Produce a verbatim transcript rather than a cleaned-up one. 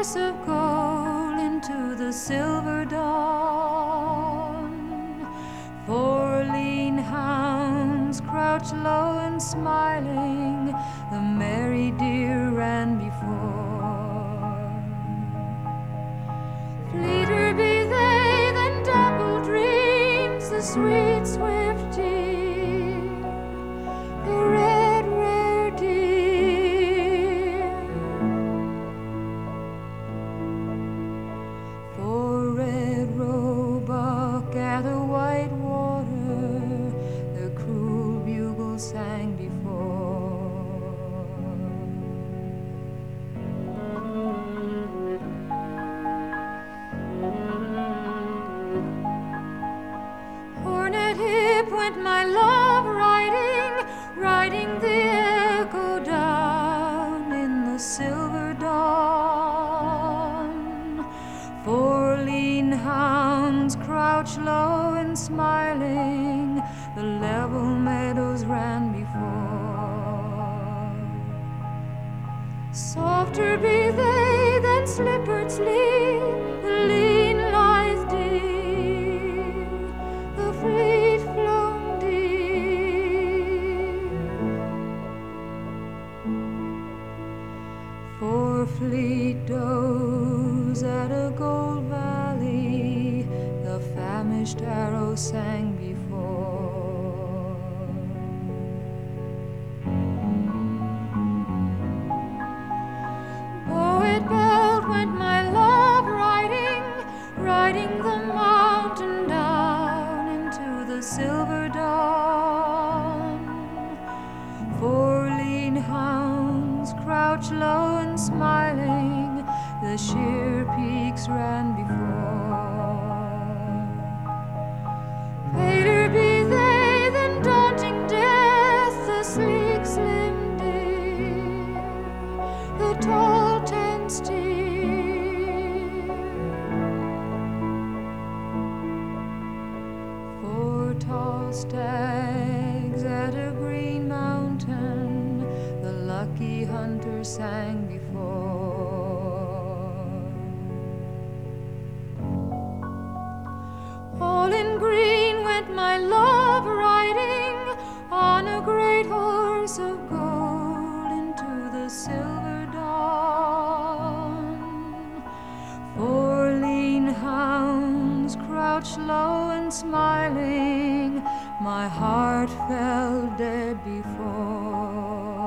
horse of gold into the silver dawn. Four lean hounds crouched low and smiling, the merry deer ran before. Fleeter be they than dapple dreams, the sweet swift deer, the red rare deer. For red roebuck at the white water, the cruel bugle sang before. Hornet hip went my love riding, riding the echo down in the silver dawn. Four lean hounds crouched low and smiling, the level meadows ran before. Softer be they than slippered sleep, the lean lithe deer, the fleet flown deer. For fleet does at a gold valley, the famished arrow sang before. Bowed belt went my love riding, riding the mountain down into the silver dawn. Four lean hounds crouched low and smiling, the sheer peaks ran before. Paler be they than daunting death, the sleek slim deer, the tall ten steer. Four tall stags at a green mountain, the lucky hunter sang before. All in green went my love riding, on a great horse of gold into the silver dawn. Four lean hounds crouched low and smiling, my heart fell dead before.